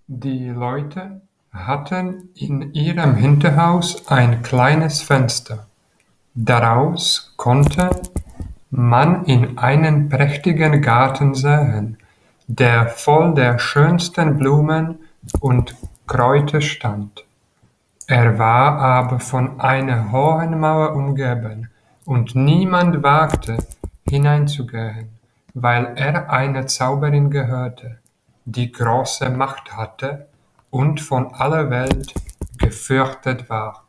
Die Leute hatten in ihrem Hinterhaus ein kleines Fenster, daraus konnte man in einen prächtigen Garten sehen, der voll der schönsten Blumen und Kräuter stand. Er war aber von einer hohen Mauer umgeben, und niemand wagte, hineinzugehen, weil er einer Zauberin gehörte, die große Macht hatte und von aller Welt gefürchtet war.